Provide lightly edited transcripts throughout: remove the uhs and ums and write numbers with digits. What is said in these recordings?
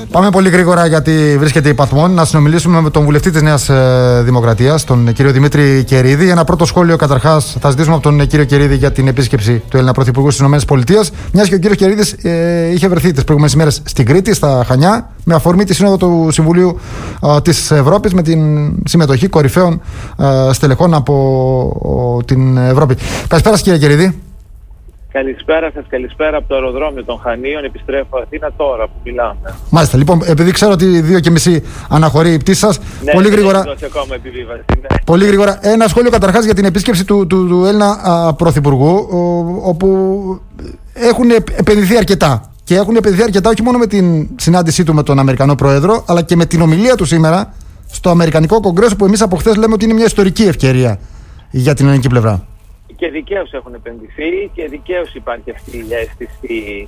Πάμε πολύ γρήγορα γιατί βρίσκεται υπαθμόν να συνομιλήσουμε με τον βουλευτή της Νέας Δημοκρατίας, τον κύριο Δημήτρη Κερίδη. Ένα πρώτο σχόλιο καταρχάς θα ζητήσουμε από τον κύριο Κερίδη για την επίσκεψη του Έλληνα Πρωθυπουργού στις ΗΠΑ. Μιας και ο κύριος Κερίδης είχε βρεθεί τις προηγούμενες ημέρες στην Κρήτη, στα Χανιά, με αφορμή τη Σύνοδο του Συμβουλίου της Ευρώπης, με την συμμετοχή κορυφαίων στελεχών από την Ευρώπη. Καλησπέρα, κύριε Κερίδη. Καλησπέρα σας, καλησπέρα από το αεροδρόμιο των Χανίων. Επιστρέφω Αθήνα τώρα που μιλάμε. Μάλιστα, λοιπόν, επειδή ξέρω ότι 2:30 αναχωρεί η πτήση σας, ναι, πολύ γρήγορα. Ακόμα επιβίβαση, ναι. Πολύ γρήγορα, ένα σχόλιο καταρχάς για την επίσκεψη του Έλληνα Πρωθυπουργού, όπου έχουν επενδυθεί αρκετά. Και έχουν επενδυθεί αρκετά όχι μόνο με την συνάντησή του με τον Αμερικανό Πρόεδρο, αλλά και με την ομιλία του σήμερα στο Αμερικανικό Κογκρέσο, που εμείς από χθες λέμε ότι είναι μια ιστορική ευκαιρία για την ελληνική πλευρά. Και δικαίως έχουν επενδυθεί και δικαίως υπάρχει αυτή η αίσθηση,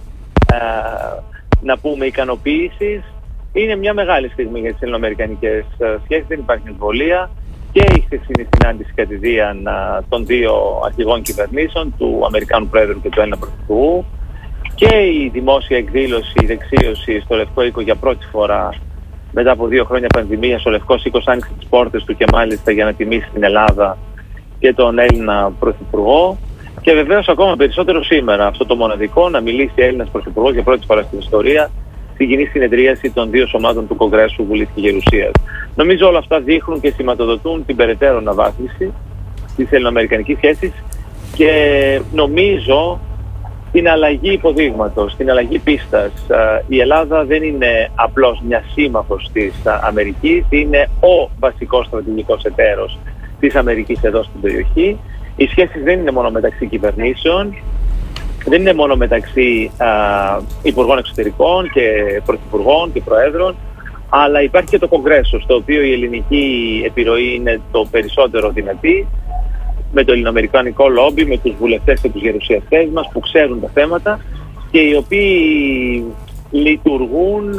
να πούμε, ικανοποίησης. Είναι μια μεγάλη στιγμή για τις ελληνοαμερικανικές σχέσεις, δεν υπάρχει εμβολία. Και η χθεσινή συνάντηση κατηδίαν των δύο αρχηγών κυβερνήσεων, του Αμερικάνου Πρόεδρου και του Έλληνα Πρωθυπουργού, και η δημόσια εκδήλωση, η δεξίωση στο Λευκό Οίκο για πρώτη φορά μετά από 2 χρόνια πανδημίας. Ο Λευκός Οίκος άνοιξε τις πόρτες του και μάλιστα για να τιμήσει την Ελλάδα και τον Έλληνα Πρωθυπουργό. Και βεβαίως ακόμα περισσότερο σήμερα, αυτό το μοναδικό, να μιλήσει Έλληνας Πρωθυπουργός για πρώτη φορά στην ιστορία στην κοινή συνεδρίαση των δύο σωμάτων του Κογκρέσου, Βουλής και Γερουσίας. Νομίζω όλα αυτά δείχνουν και σηματοδοτούν την περαιτέρω αναβάθμιση της ελληνοαμερικανικής σχέσης και νομίζω την αλλαγή υποδείγματος, την αλλαγή πίστας. Η Ελλάδα δεν είναι απλώς μια σύμμαχος της Αμερικής, είναι ο βασικός στρατηγικός εταίρος της Αμερικής εδώ στην περιοχή. Οι σχέσεις δεν είναι μόνο μεταξύ κυβερνήσεων, δεν είναι μόνο μεταξύ υπουργών εξωτερικών και πρωθυπουργών και προέδρων, αλλά υπάρχει και το Κογκρέσο, στο οποίο η ελληνική επιρροή είναι το περισσότερο δυνατή, με το ελληνοαμερικανικό λόμπι, με τους βουλευτές και τους γερουσιαστές μας που ξέρουν τα θέματα και οι οποίοι λειτουργούν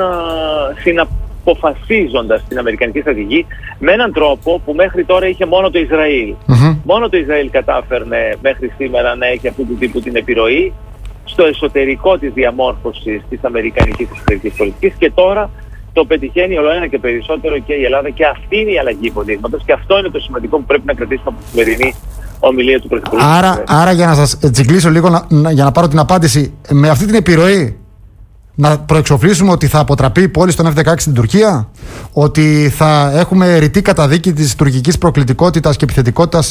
συναποφασίζοντας την αμερικανική στρατηγική με έναν τρόπο που μέχρι τώρα είχε μόνο το Ισραήλ. Μόνο το Ισραήλ κατάφερνε μέχρι σήμερα να έχει αυτού του τύπου την επιρροή στο εσωτερικό της διαμόρφωσης της αμερικανικής εξωτερικής πολιτικής, και τώρα το πετυχαίνει όλο ένα και περισσότερο και η Ελλάδα, και αυτή είναι η αλλαγή υποδείγματος και αυτό είναι το σημαντικό που πρέπει να κρατήσουμε από τη σημερινή ομιλία του Πρωθυπουργού. Άρα για να σας τσιγκλίσω λίγο, για να πάρω την απάντηση, με αυτή την επιρροή να προεξοφλήσουμε ότι θα αποτραπεί η πόλη στον F-16 στην Τουρκία, ότι θα έχουμε ρητή καταδίκη της τουρκικής προκλητικότητας και επιθετικότητας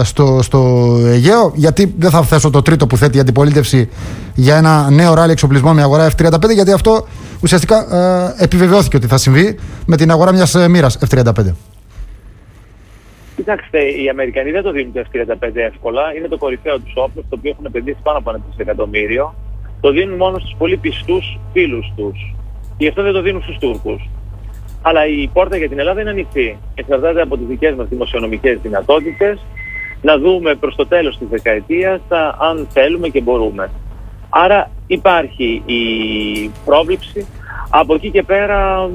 στο Αιγαίο, γιατί δεν θα θέσω το τρίτο που θέτει η αντιπολίτευση για ένα νέο ράλι εξοπλισμό με αγορά F-35, γιατί αυτό ουσιαστικά επιβεβαιώθηκε ότι θα συμβεί με την αγορά μιας μοίρας F-35. Κοιτάξτε, οι Αμερικανοί δεν το δίνουν το F-35 εύκολα. Είναι το κορυφαίο τους όπλο, το οποίο έχουν επενδύσει πάνω από 1 δισεκατομμύριο. Το δίνουν μόνο στους πολύ πιστούς φίλους τους. Γι' αυτό δεν το δίνουν στους Τούρκους. Αλλά η πόρτα για την Ελλάδα είναι ανοιχτή. Εξαρτάται από τις δικές μας δημοσιονομικές δυνατότητες να δούμε προς το τέλος της δεκαετίας αν θέλουμε και μπορούμε. Άρα υπάρχει η πρόβλεψη. Από εκεί και πέρα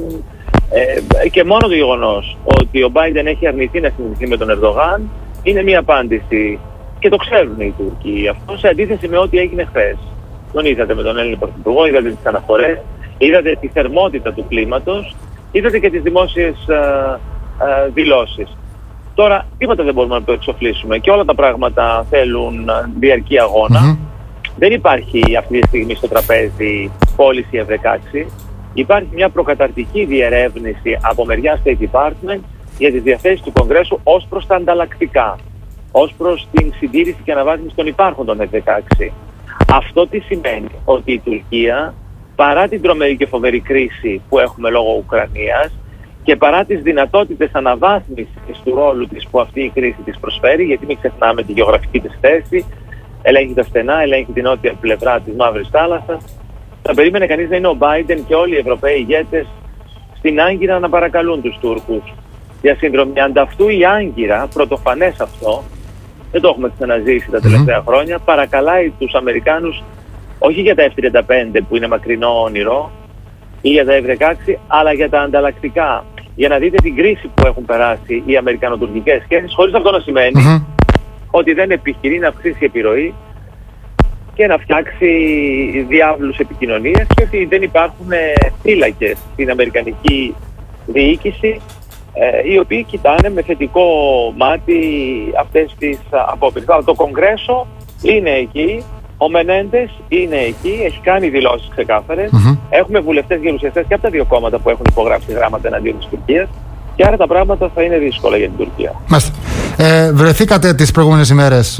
και μόνο το γεγονός ότι ο Μπάιντεν έχει αρνηθεί να συναντηθεί με τον Ερντογάν είναι μια απάντηση. Και το ξέρουν οι Τούρκοι αυτό, σε αντίθεση με ό,τι έγινε χθες. Τον είδατε με τον Έλληνα Πρωθυπουργό, είδατε τις αναφορές, είδατε τη θερμότητα του κλίματος, είδατε και τις δημόσιες δηλώσεις. Τώρα, τίποτα δεν μπορούμε να το εξοφλήσουμε και όλα τα πράγματα θέλουν διαρκή αγώνα. Δεν υπάρχει αυτή τη στιγμή στο τραπέζι πώληση F-16. Υπάρχει μια προκαταρτική διερεύνηση από μεριά State Department για τις διαθέσεις του Κογκρέσου ως προς τα ανταλλακτικά, ως προς την συντήρηση και αναβάθμιση των υπάρχοντων F-16. Αυτό τι σημαίνει? Ότι η Τουρκία, παρά την τρομερή και φοβερή κρίση που έχουμε λόγω Ουκρανίας και παρά τις δυνατότητες αναβάθμισης του ρόλου της που αυτή η κρίση της προσφέρει, γιατί μην ξεχνάμε τη γεωγραφική της θέση, ελέγχει τα στενά, ελέγχει την νότια πλευρά της Μαύρης Θάλασσας, θα περίμενε κανείς να είναι ο Μπάιντεν και όλοι οι Ευρωπαίοι ηγέτες στην Άγκυρα να παρακαλούν τους Τούρκους για συνδρομή. Ανταυτού η Άγκυρα, πρωτοφανές αυτό, δεν το έχουμε ξαναζήσει τα τελευταία χρόνια, παρακαλάει τους Αμερικάνους όχι για τα F-35 που είναι μακρινό όνειρο ή για τα F-16, αλλά για τα ανταλλακτικά. Για να δείτε την κρίση που έχουν περάσει οι αμερικανοτουρκικές σχέσεις, χωρίς αυτό να σημαίνει ότι δεν επιχειρεί να αυξήσει επιρροή και να φτιάξει διάβλους επικοινωνίας και ότι δεν υπάρχουν θύλακες στην αμερικανική διοίκηση οι οποίοι κοιτάνε με θετικό μάτι αυτές τις απόπειρες. Το Κογκρέσο είναι εκεί, ο Μενέντες είναι εκεί, έχει κάνει δηλώσεις ξεκάθαρες. Έχουμε βουλευτές γερουσιαστές και από τα δύο κόμματα που έχουν υπογράψει γράμματα εναντίον της Τουρκίας και άρα τα πράγματα θα είναι δύσκολα για την Τουρκία. Βρεθήκατε τις προηγούμενες ημέρες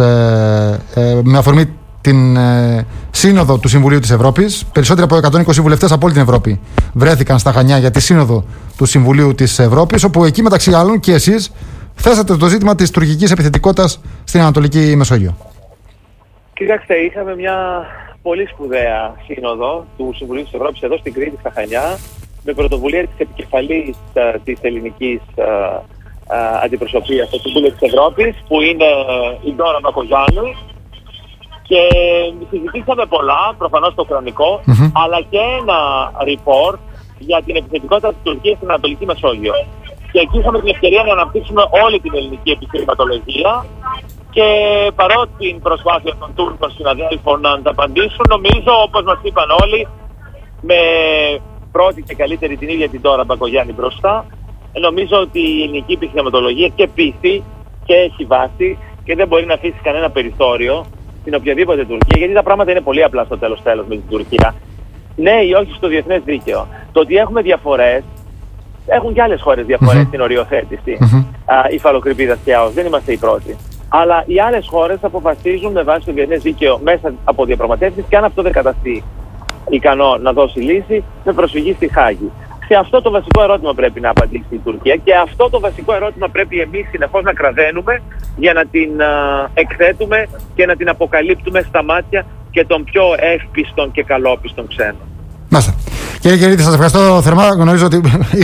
με αφορμή την σύνοδο του Συμβουλίου της Ευρώπης. Περισσότεροι από 120 βουλευτές από όλη την Ευρώπη βρέθηκαν στα Χανιά για τη σύνοδο του Συμβουλίου της Ευρώπης, όπου εκεί μεταξύ άλλων και εσείς θέσατε το ζήτημα της τουρκικής επιθετικότητας στην Ανατολική Μεσόγειο. Κοιτάξτε, είχαμε μια πολύ σπουδαία σύνοδο του Συμβουλίου της Ευρώπης εδώ στην Κρήτη, στα Χανιά, με πρωτοβουλία της επικεφαλής της ελληνικής αντιπροσωπείας στο Συμβούλιο της Ευρώπης, που είναι η Ντόρα Μπακογιάννη. Και συζητήσαμε πολλά, προφανώς το χρονικό, αλλά και ένα report για την επιθετικότητα της Τουρκίας στην Ανατολική Μεσόγειο. Και εκεί είχαμε την ευκαιρία να αναπτύξουμε όλη την ελληνική επιχειρηματολογία και παρότι την προσπάθεια των Τούρκων συναδέλφων να ανταπαντήσουν, νομίζω, όπως μας είπαν όλοι, με πρώτη και καλύτερη την ίδια την Ντόρα Μπακογιάννη μπροστά, νομίζω ότι η ελληνική επιχειρηματολογία και πείθει και έχει βάση και δεν μπορεί να αφήσει κανένα περιθώριο στην οποιαδήποτε Τουρκία, γιατί τα πράγματα είναι πολύ απλά στο τέλος με την Τουρκία. Ναι ή όχι στο διεθνές δίκαιο. Το ότι έχουμε διαφορές, έχουν και άλλες χώρες διαφορές στην οριοθέτηση. Υφαλοκρηπίδας και ΑΟΣ, δεν είμαστε οι πρώτοι. Αλλά οι άλλες χώρες αποφασίζουν με βάση το διεθνές δίκαιο μέσα από διαπραγματεύσεις και αν αυτό δεν καταστεί ικανό να δώσει λύση, με προσφυγή στη Χάγη. Σε αυτό το βασικό ερώτημα πρέπει να απαντήσει η Τουρκία και αυτό το βασικό ερώτημα πρέπει εμείς συνεχώς να κραδένουμε για να την εκθέτουμε και να την αποκαλύπτουμε στα μάτια και των πιο εύπιστων και καλόπιστων ξένων. Μάλιστα. Κύριε Κερίδη, σας ευχαριστώ θερμά. Γνωρίζω ότι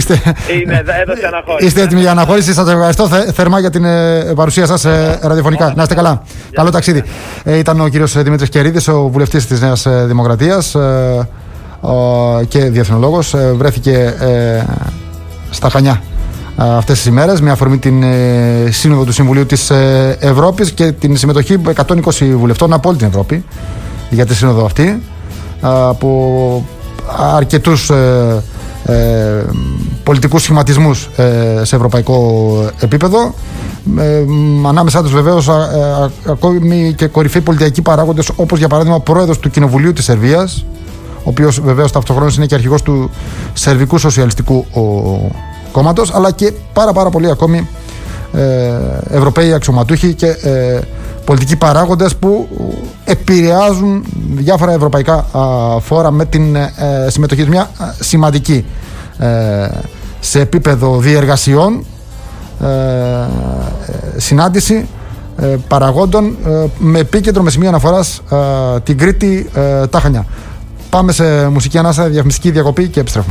είστε έτοιμοι για αναχώρηση. Σας ευχαριστώ θερμά για την παρουσία σας ραδιοφωνικά. Να είστε καλά. Καλό ταξίδι. Ήταν ο κύριος Δημήτρης Κερίδης, ο βουλευτής της Νέας Δημοκρατίας και διεθνολόγος. Βρέθηκε στα Χανιά αυτές τις ημέρες με αφορμή την σύνοδο του Συμβουλίου της Ευρώπης και την συμμετοχή 120 βουλευτών από όλη την Ευρώπη για τη σύνοδο αυτή, από αρκετούς πολιτικούς σχηματισμούς σε ευρωπαϊκό επίπεδο, ανάμεσά τους βεβαίως ακόμη και κορυφαίοι πολιτικοί παράγοντες, όπως για παράδειγμα ο πρόεδρος του Κοινοβουλίου της Σερβίας, ο οποίος βεβαίως ταυτοχρόνως είναι και αρχηγός του Σερβικού Σοσιαλιστικού Κόμματος, αλλά και πάρα πολλοί ακόμη Ευρωπαίοι αξιωματούχοι και πολιτικοί παράγοντες που επηρεάζουν διάφορα ευρωπαϊκά φόρα με την συμμετοχή. Μια σημαντική σε επίπεδο διεργασιών συνάντηση παραγόντων με επίκεντρο, με σημείο αναφοράς την Κρήτη, τα Χανιά. Πάμε σε μουσική ανάσα, διαφημιστική διακοπή και επιστρέφουμε.